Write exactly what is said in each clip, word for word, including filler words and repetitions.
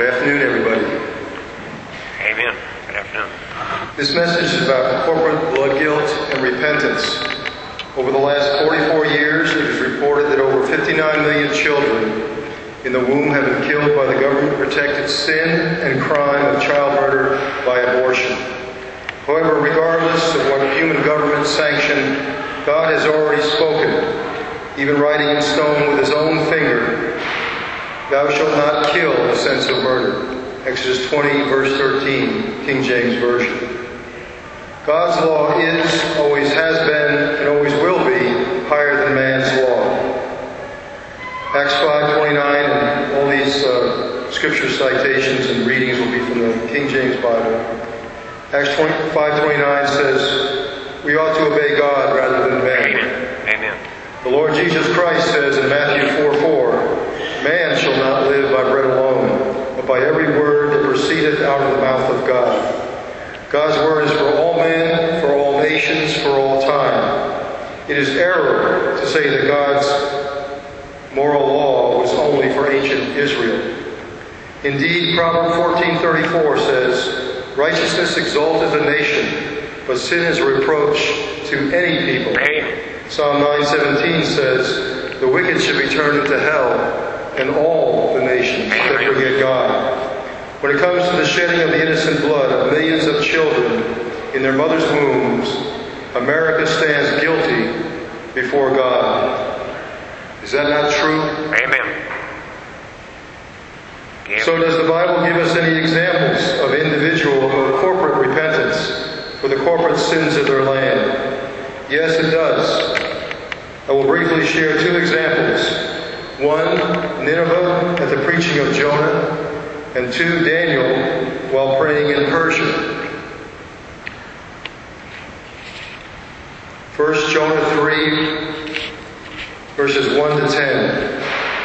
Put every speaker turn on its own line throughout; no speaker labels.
Good afternoon, everybody.
Amen. Good afternoon.
This message is about corporate blood guilt and repentance. Over the last forty-four years, it is reported that over fifty-nine million children in the womb have been killed by the government-protected sin and crime of child murder by abortion. However, regardless of what human government sanctioned, God has already spoken, even writing in stone with his own finger, "Thou shalt not kill," in the sense of murder. Exodus twenty, verse thirteen, King James Version. God's law is, always has been, and always will be higher than man's law. Acts five twenty-nine, and all these uh, scripture citations and readings will be from the King James Bible. Acts five twenty-nine says, we ought to obey God rather than man.
Amen. Amen.
The Lord Jesus Christ says in Matthew four four, man shall not live by bread alone, but by every word that proceedeth out of the mouth of God. God's word is for all men, for all nations, for all time. It is error to say that God's moral law was only for ancient Israel. Indeed, Proverbs fourteen thirty-four says, righteousness exalteth a nation, but sin is a reproach to any people.
Amen.
Psalm nine seventeen says, the wicked should be turned into hell, and all the nations that forget God. When it comes to the shedding of the innocent blood of millions of children in their mother's wombs, America stands guilty before God. Is that not true?
Amen. Yep.
So does the Bible give us any examples of individual or corporate repentance for the corporate sins of their land? Yes, it does. I will briefly share two examples. One, Nineveh at the preaching of Jonah, and two, Daniel while praying in Persia. First, Jonah three, verses one to ten.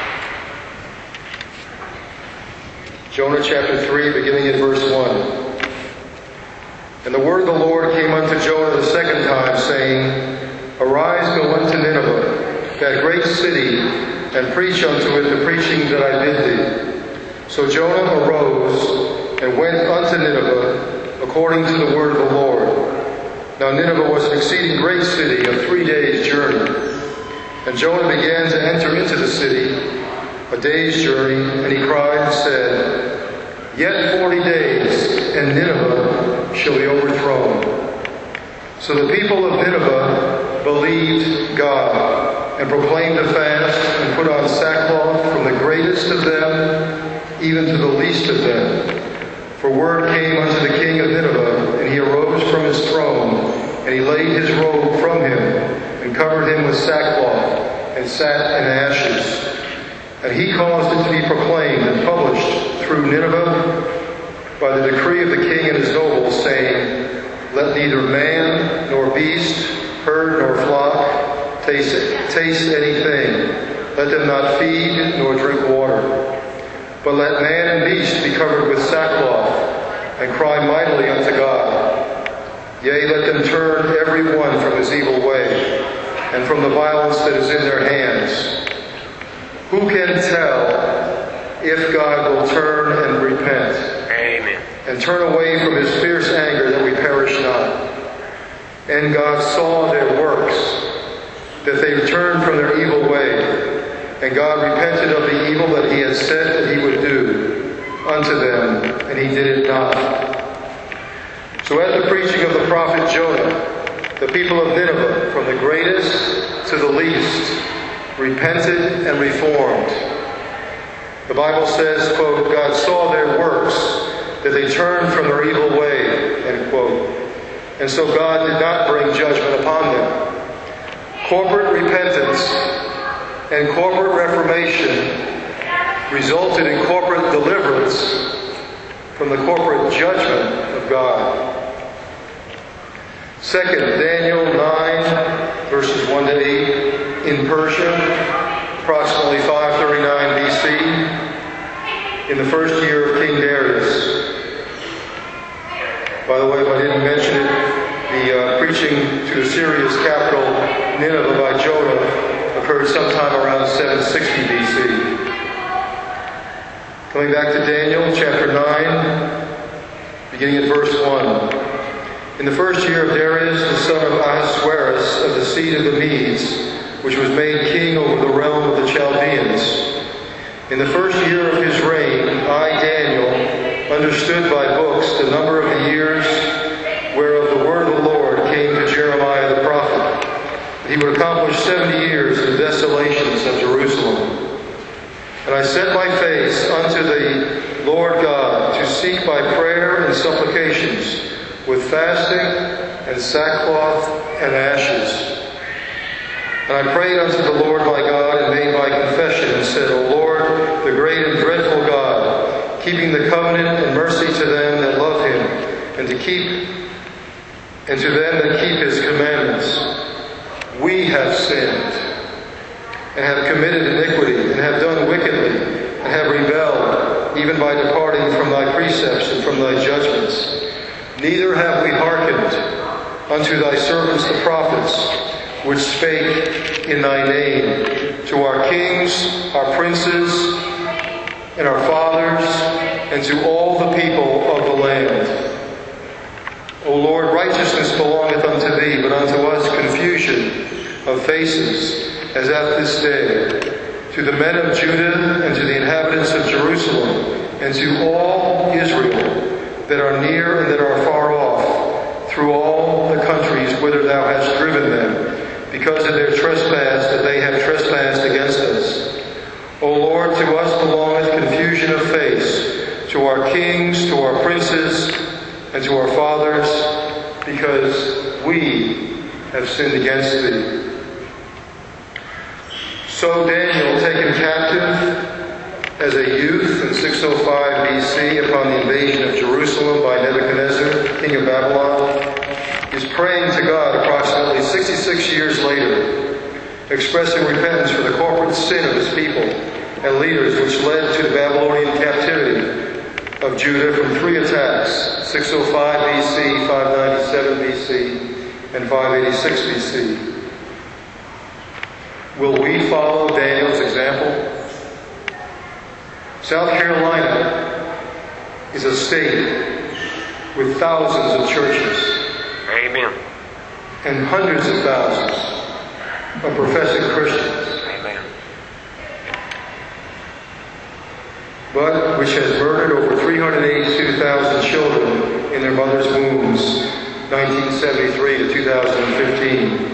Jonah chapter three, beginning in verse one. And the word of the Lord came unto Jonah the second time, saying, Arise, go unto Nineveh, that great city, and preach unto it the preaching that I bid thee. So Jonah arose and went unto Nineveh according to the word of the Lord. Now Nineveh was an exceeding great city of three days' journey. And Jonah began to enter into the city, a day's journey, and he cried and said, Yet forty days, and Nineveh shall be overthrown. So the people of Nineveh believed God, and proclaimed a fast, and put on sackcloth from the greatest of them even to the least of them. For word came unto the king of Nineveh, and he arose from his throne, and he laid his robe from him, and covered him with sackcloth, and sat in ashes. And he caused it to be proclaimed and published through Nineveh by the decree of the king and his nobles, saying, Let neither man nor beast, herd nor flock taste, taste anything. Let them not feed nor drink water. But let man and beast be covered with sackcloth, and cry mightily unto God. Yea, let them turn every one from his evil way, and from the violence that is in their hands. Who can tell if God will turn and repent?
Amen.
And turn away from his fierce anger that we perish not? And God saw their works, that they turned from their evil way. And God repented of the evil that he had said that he would do unto them, and he did it not. So at the preaching of the prophet Jonah, the people of Nineveh, from the greatest to the least, repented and reformed. The Bible says, quote, God saw their works, that they turned from their evil way, end quote. And so God did not bring judgment upon them. Corporate repentance and corporate reformation resulted in corporate deliverance from the corporate judgment of God. Second, Daniel nine, verses one to eight, in Persia, approximately five thirty-nine B C, in the first year of King Darius. By the way, if I didn't mention it, the uh, preaching to Assyria's capital, Nineveh, by Jonah occurred sometime around seven sixty B C. Coming back to Daniel chapter nine, beginning at verse one. In the first year of Darius, the son of Ahasuerus, of the seed of the Medes, which was made king over the realm of the Chaldeans, in the first year of his reign, I, Daniel, understood by books the number of the years whereof the word of the Lord came to Jeremiah the prophet, that he would accomplish seventy years in the desolations of Jerusalem. And I set my face unto the Lord God to seek by prayer and supplications with fasting and sackcloth and ashes. And I prayed unto the Lord my God and made my confession and said, O Lord, the great and dreadful God, keeping the covenant and mercy to them that love him, and to keep and to them that keep his commandments. We have sinned, and have committed iniquity, and have done wickedly, and have rebelled, even by departing from thy precepts and from thy judgments. Neither have we hearkened unto thy servants the prophets, which spake in thy name, to our kings, our princes, and our fathers, and to all the people of the land. O Lord, righteousness belongeth unto thee, but unto us confusion of faces, as at this day, to the men of Judah, and to the inhabitants of Jerusalem, and to all Israel that are near and that are far off, through all the countries whither thou hast driven them, because of their trespass that they have trespassed against us. O Lord, to us belongeth confusion of face, to our kings, to our princes, and to our fathers, because we have sinned against thee. So Daniel, taken captive as a youth in six oh five B C upon the invasion of Jerusalem by Nebuchadnezzar, king of Babylon, is praying to God approximately sixty-six years later, expressing repentance for the corporate sin of his people and leaders which led to the Babylonian captivity of Judah from three attacks, six oh five B C, five ninety-seven B C, and five eighty-six B C. Will we follow Daniel's example? South Carolina is a state with thousands of churches.
Amen.
And hundreds of thousands of professing Christians.
Amen.
But which has murdered over three hundred eighty-two thousand children in their mother's wombs, nineteen seventy-three to two thousand fifteen.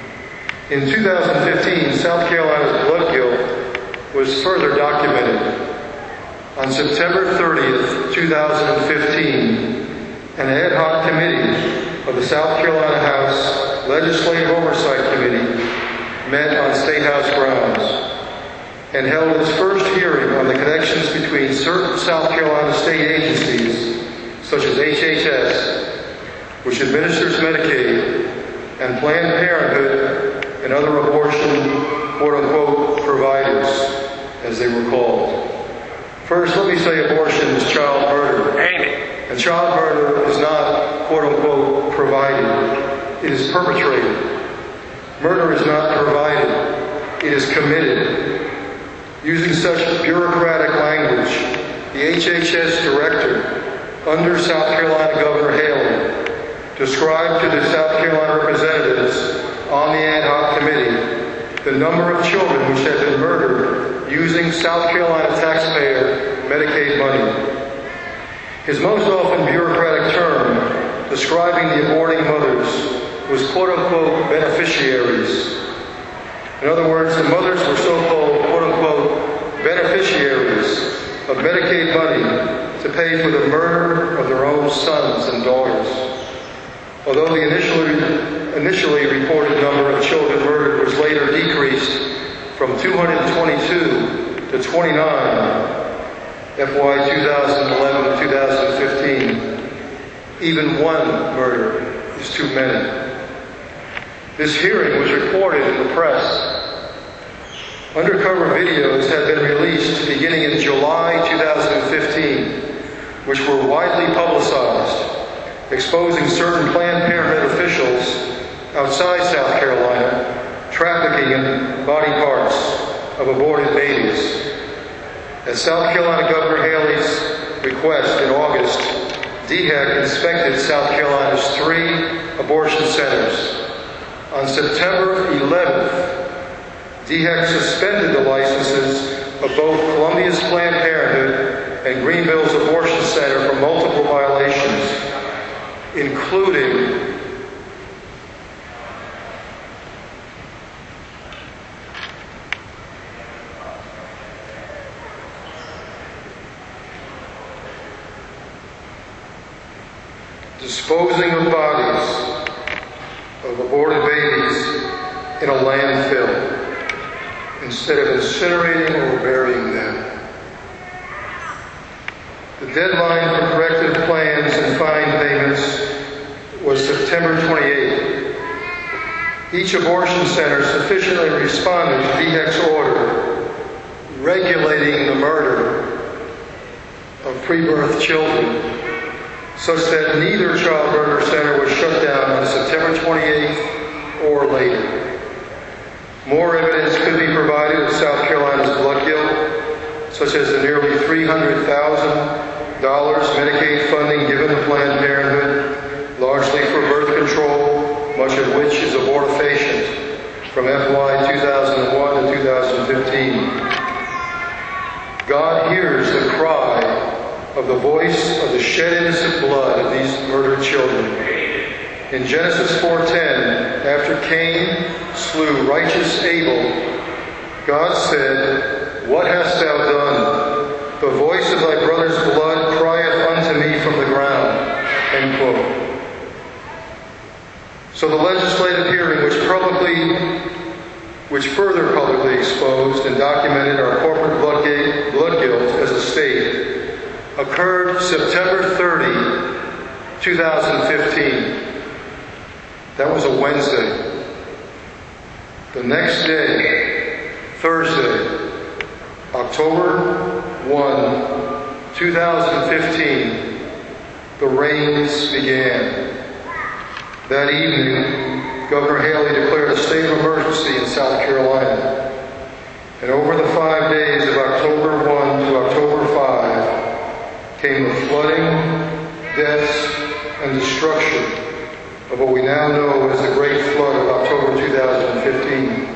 In two thousand fifteen, South Carolina's blood guilt was further documented. On September thirtieth, two thousand fifteen, an ad hoc committee of the South Carolina House Legislative Oversight Committee met on State House grounds and held its first hearing on the connections between certain South Carolina state agencies, such as H H S, which administers Medicaid, and Planned Parenthood and other abortion, quote-unquote, providers, as they were called. First, let me say abortion is child murder.
Amen.
And child murder is not, quote-unquote, provided. It is perpetrated. Murder is not provided. It is committed. Using such bureaucratic language, the H H S director, under South Carolina Governor Haley, described to the South Carolina representatives on the ad hoc committee the number of children which had been murdered using South Carolina taxpayer Medicaid money. His most often bureaucratic term describing the aborting mothers was quote-unquote beneficiaries. In other words, the mothers were so-called quote-unquote beneficiaries of Medicaid money to pay for the murder of their own sons and daughters. Although the initially, initially reported number of children murdered was later decreased from two hundred twenty-two to twenty-nine, F Y two thousand eleven to two thousand fifteen, even one murder is too many. This hearing was reported in the press. Undercover videos had been released beginning in July two thousand fifteen, which were widely publicized, exposing certain Planned Parenthood officials outside South Carolina trafficking in body parts of aborted babies. At South Carolina Governor Haley's request in August, D H E C inspected South Carolina's three abortion centers. On September eleventh, D H E C suspended the licenses of both Columbia's Planned Parenthood and Greenville's abortion center for multiple violations, including disposing of bodies of aborted babies in a landfill instead of incinerating or burying them. The deadline for corrective plans and fine payments was September twenty-eighth. Each abortion center sufficiently responded to D H E C's order regulating the murder of pre-birth children, such that neither child murder center was shut down on September twenty-eighth or later. More evidence could be provided of South Carolina's blood guilt, such as the nearly three hundred thousand dollars Medicaid funding given to Planned Parenthood, largely for birth control, much of which is abortifacient, from F Y two thousand one to two thousand fifteen. God hears the cry of the voice of the shed innocent blood of these murdered children. In Genesis four ten, after Cain slew righteous Abel, God said, "What hast thou done? The voice of thy brother's blood crieth unto me from the ground." End quote. So the legislative hearing, which publicly, which further publicly exposed and documented our corporate blood guilt as a state, occurred September thirtieth, two thousand fifteen. That was a Wednesday. The next day, Thursday, October first, two thousand fifteen, the rains began. That evening, Governor Haley declared a state of emergency in South Carolina. And over the five days of October first to October fifth came the flooding, deaths, and destruction of what we now know as the Great Flood of October two thousand fifteen.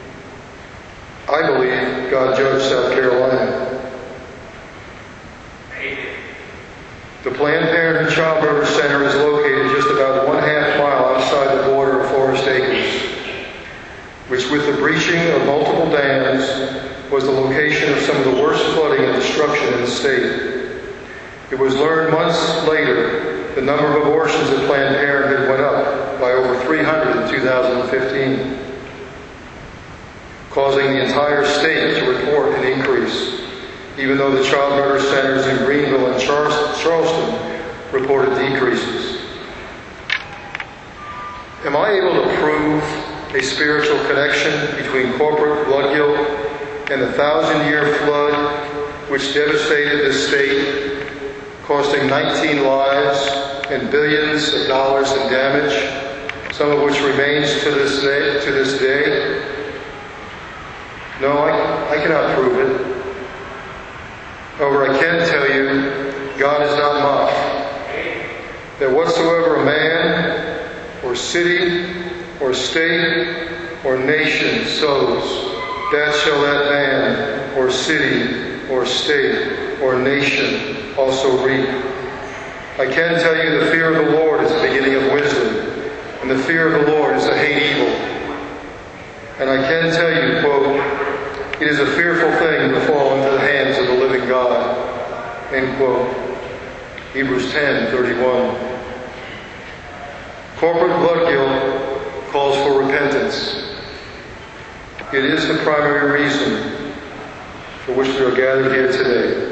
I believe God judged South Carolina. The Planned Parenthood Child Murder Center is located just about one half mile outside the border of Forest Acres, which, with the breaching of multiple dams, was the location of some of the worst flooding and destruction in the state. It was learned months later the number of abortions at Planned Parenthood went up by over three hundred in two thousand fifteen, causing the entire state to report an increase, even though the child murder centers in Greenville and Charleston reported decreases. Am I able to prove a spiritual connection between corporate blood guilt and the thousand-year flood which devastated this state, costing nineteen lives and billions of dollars in damage, some of which remains to this day? To this day? No, I, I cannot prove it. However, I can tell you, God is not mocked. That whatsoever a man, or city, or state, or nation sows, that shall that man, or city, or state, or nation also reap. I can tell you the fear of the Lord is the beginning of wisdom, and the fear of the Lord is to hate evil. And I can tell you, quote, "It is a fearful thing to fall into the hands of the living God." End quote. Hebrews ten thirty-one. Corporate blood guilt calls for repentance. It is the primary reason for which we are gathered here today.